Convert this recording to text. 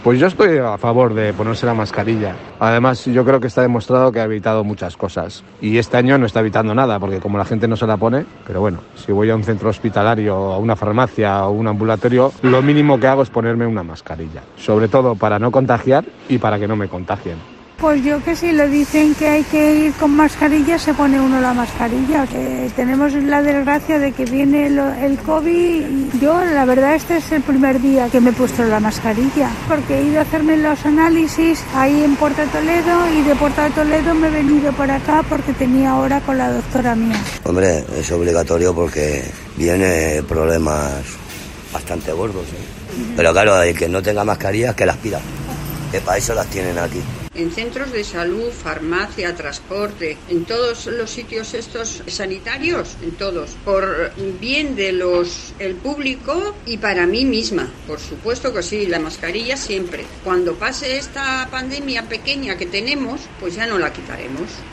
Pues yo estoy a favor de ponerse la mascarilla. Además, yo creo que está demostrado que ha evitado muchas cosas. Y este año no está evitando nada, porque como la gente no se la pone, pero bueno, si voy a un centro hospitalario, a una farmacia o un ambulatorio, lo mínimo que hago es ponerme una mascarilla. Sobre todo para no contagiar y para que no me contagien. Pues yo que si le dicen que hay que ir con mascarilla, se pone uno la mascarilla. Que tenemos la desgracia de que viene el COVID. Yo, la verdad, este es el primer día que me he puesto la mascarilla, porque he ido a hacerme los análisis ahí en Puerto Toledo y de Puerto Toledo me he venido por acá porque tenía hora con la doctora mía. Hombre, es obligatorio porque viene problemas bastante gordos, ¿eh? Pero claro, el que no tenga mascarillas, que las pida, que para eso las tienen aquí. En centros de salud, farmacia, transporte, en todos los sitios estos sanitarios, en todos, por bien de el público y para mí misma, por supuesto que sí, la mascarilla siempre. Cuando pase esta pandemia pequeña que tenemos, pues ya no la quitaremos.